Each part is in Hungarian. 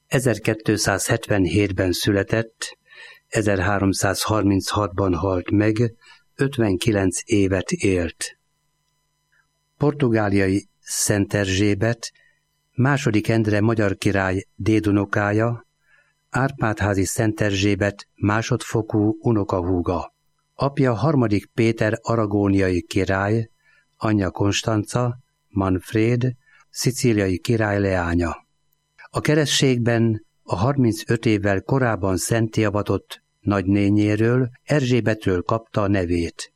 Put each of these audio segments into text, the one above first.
1277-ben született, 1336-ban halt meg, 59 évet élt. Portugáliai Szent Erzsébet, II. Endre magyar király dédunokája, Árpád-házi Szent Erzsébet másodfokú unokahúga. Apja 3. Péter aragóniai király, anyja Konstanca, Manfréd, szicíliai király leánya. A keresztségben a 35 évvel korábban szentté avatott nagynényéről, Erzsébetről kapta a nevét.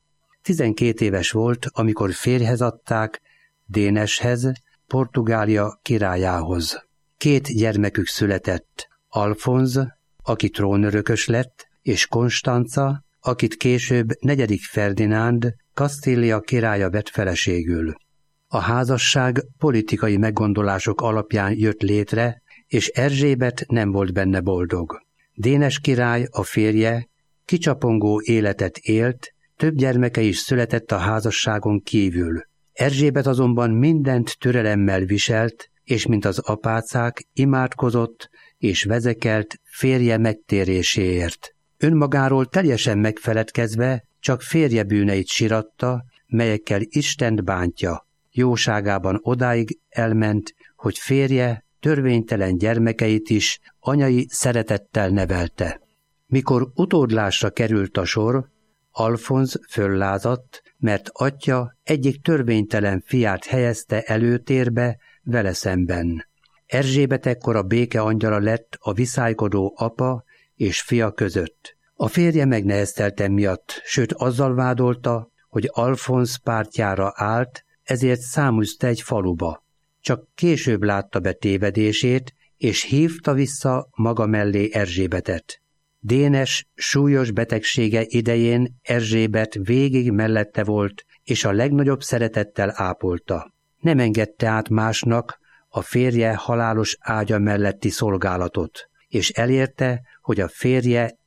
12 éves volt, amikor férjhez adták, Déneshez, Portugália királyához. 2 gyermekük született, Alfonz, aki trónörökös lett, és Konstanca, akit később 4. Ferdinánd, Kasztília királya vett feleségül. A házasság politikai meggondolások alapján jött létre, és Erzsébet nem volt benne boldog. Dénes király, a férje, kicsapongó életet élt, több gyermeke is született a házasságon kívül. Erzsébet azonban mindent türelemmel viselt, és mint az apácák imádkozott és vezekelt férje megtéréséért. Önmagáról teljesen megfeledkezve csak férje bűneit siratta, melyekkel Istent bántja. Jóságában odáig elment, hogy férje törvénytelen gyermekeit is anyai szeretettel nevelte. Mikor utódlásra került a sor, Alfonz föllázadt, mert atya egyik törvénytelen fiát helyezte előtérbe vele szemben. Erzsébet ekkor a béke angyala lett a viszálykodó apa és fia között. A férje megneheztelte miatt, sőt azzal vádolta, hogy Alfonz pártjára állt, ezért száműzte egy faluba. Csak később látta be tévedését, és hívta vissza maga mellé Erzsébetet. Dénes súlyos betegsége idején Erzsébet végig mellette volt, és a legnagyobb szeretettel ápolta. Nem engedte át másnak a férje halálos ágya melletti szolgálatot, és elérte, hogy a férje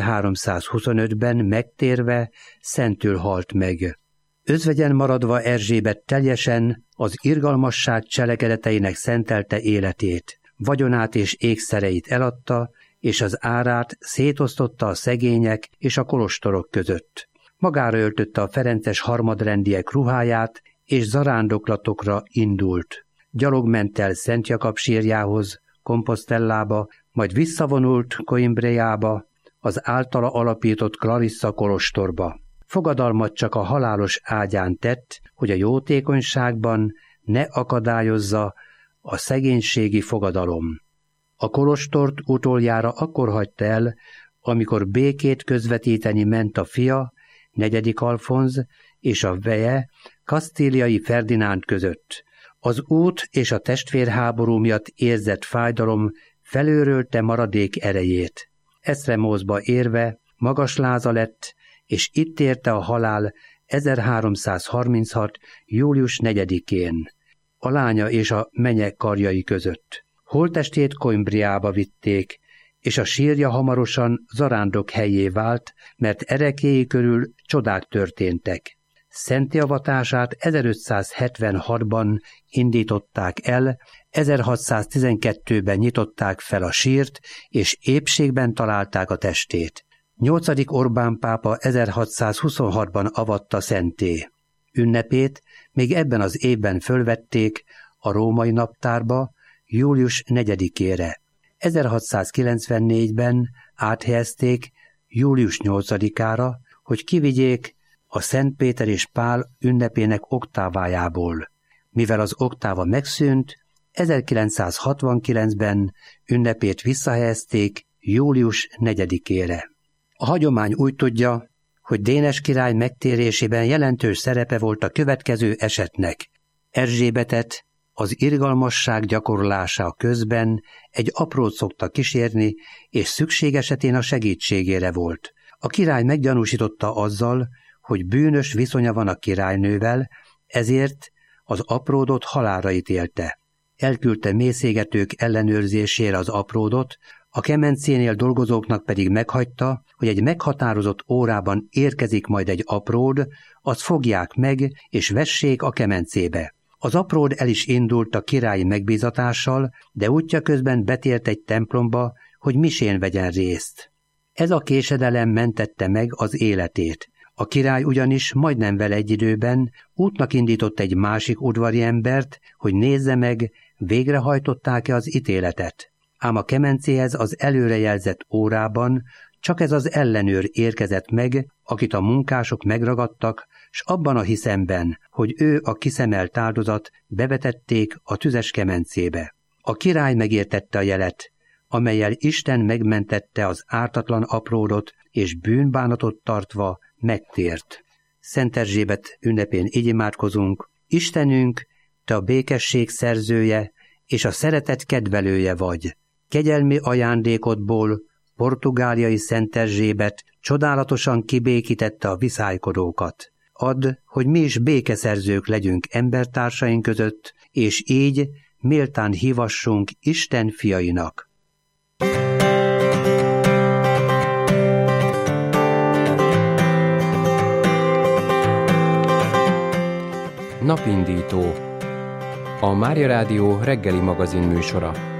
1325-ben megtérve szentül halt meg. Özvegyen maradva Erzsébet teljesen az irgalmasság cselekedeteinek szentelte életét, vagyonát és ékszereit eladta, és az árát szétosztotta a szegények és a kolostorok között. Magára öltötte a ferences harmadrendiek ruháját, és zarándoklatokra indult. Gyalog ment el Szent Jakab sírjához, Komposztellába, majd visszavonult Coimbréjába, az általa alapított Clarissa kolostorba. Fogadalmat csak a halálos ágyán tett, hogy a jótékonyságban ne akadályozza a szegénységi fogadalom. A kolostort utoljára akkor hagyta el, amikor békét közvetíteni ment a fia, 4. Alfonz és a veje, kasztíliai Ferdinánd között. Az út és a testvérháború miatt érzett fájdalom felőrölte maradék erejét. Eszremózba érve magas láza lett, és itt érte a halál 1336. július 4-én, a lánya és a menye karjai között. Holttestét Coimbriába vitték, és a sírja hamarosan zarándok helyé vált, mert erekéi körül csodák történtek. Szentté avatását 1576-ban indították el, 1612-ben nyitották fel a sírt, és épségben találták a testét. 8. Orbán pápa 1626-ban avatta szentté. Ünnepét még ebben az évben fölvették a római naptárba július 4-ére. 1694-ben áthelyezték július 8-ára, hogy kivigyék a Szent Péter és Pál ünnepének oktávájából. Mivel az oktáva megszűnt, 1969-ben ünnepét visszahelyezték július 4-ére. A hagyomány úgy tudja, hogy Dénes király megtérésében jelentős szerepe volt a következő esetnek. Erzsébetet az irgalmasság gyakorlása közben egy aprót szokta kísérni, és szükség esetén a segítségére volt. A király meggyanúsította azzal, hogy bűnös viszonya van a királynővel, ezért az apródot halálra ítélte. Elküldte mészégetők ellenőrzésére az apródot, a kemencénél dolgozóknak pedig meghagyta, hogy egy meghatározott órában érkezik majd egy apród, azt fogják meg és vessék a kemencébe. Az apród el is indult a királyi megbízatással, de útja közben betért egy templomba, hogy misén vegyen részt. Ez a késedelem mentette meg az életét. A király ugyanis majdnem vele egy időben útnak indított egy másik udvari embert, hogy nézze meg, végrehajtották-e az ítéletet. Ám a kemencéhez az előrejelzett órában csak ez az ellenőr érkezett meg, akit a munkások megragadtak, s abban a hiszemben, hogy ő a kiszemelt áldozat, bevetették a tüzes kemencébe. A király megértette a jelet, amellyel Isten megmentette az ártatlan apródot, és bűnbánatot tartva megtért. Szent Erzsébet ünnepén így imádkozunk: Istenünk, te a békesség szerzője és a szeretet kedvelője vagy. Kegyelmi ajándékodból portugáliai Szent Erzsébet csodálatosan kibékítette a viszálykodókat. Add, hogy mi is békeszerzők legyünk embertársaink között, és így méltán hívassunk Isten fiainak. Napindító, a Mária Rádió reggeli magazin műsora.